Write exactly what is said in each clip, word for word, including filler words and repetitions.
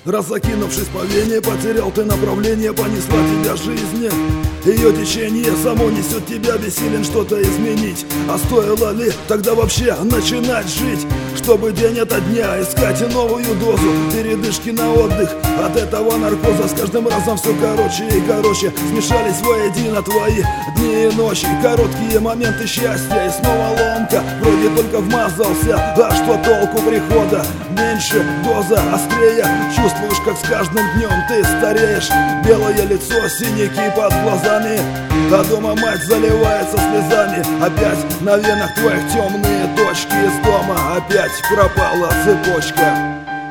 Разокинувшись по вене, потерял ты направление, понесла тебя жизнь. Ее течение само несет тебя, бессилен что-то изменить. А стоило ли тогда вообще начинать жить, чтобы день ото дня искать новую дозу передышки на отдых от этого наркоза? С каждым разом все короче и короче смешались воедино твои дни и ночи. Короткие моменты счастья и снова ломка. Вроде только вмазался, а что толку прихода? Меньше доза, острее. Чувствуешь, как с каждым днем ты стареешь. Белое лицо, синяки под глазами, а дома мать заливается слезами. Опять на венах твоих темные точки. Из дома опять пропала цепочка.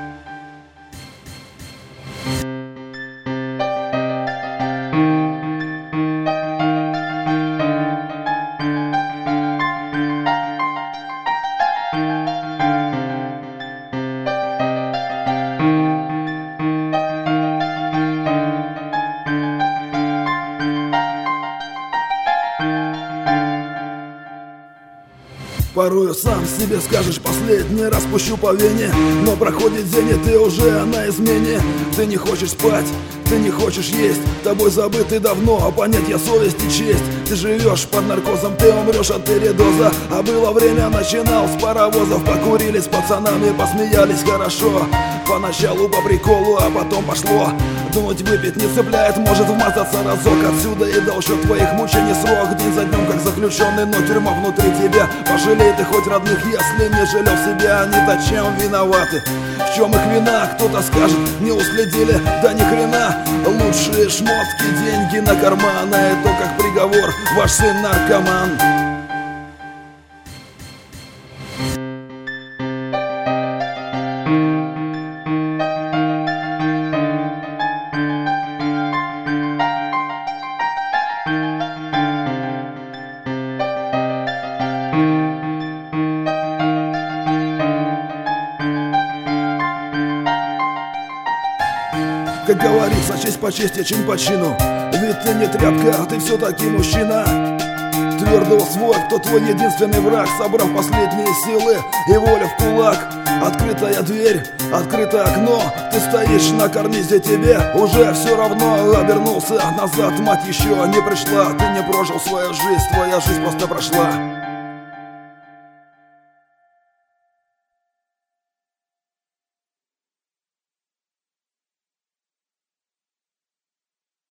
Порою сам себе скажешь: последний раз пущу по вене. Но проходит день, и ты уже на измене. Ты не хочешь спать, ты не хочешь есть, тобой забытый давно, а понятия совесть и честь. Ты живешь под наркозом, ты умрешь от передоза. А было время, начинал с паровозов. Покурили с пацанами, посмеялись хорошо. Поначалу по приколу, а потом пошло. Думать выпить не цепляет, может вмазаться разок. Отсюда и до счет твоих мучений срок. День за днем как заключенный, но тюрьма внутри тебя. Пожалей ты хоть родных, если не жалел себя. Они-то чем виноваты? В чем их вина? Кто-то скажет: не уследили, да ни хрена. Лучшие шмотки, деньги на карман, а это как приговор: ваш сын наркоман. Как говорится, честь по чести, чин по чину. Ведь ты не тряпка, ты все-таки мужчина. Твердо усвой, кто твой единственный враг. Собрав последние силы и волю в кулак. Открытая дверь, открытое окно. Ты стоишь на карнизе, тебе уже все равно. Обернулся назад, мать еще не пришла. Ты не прожил свою жизнь, твоя жизнь просто прошла.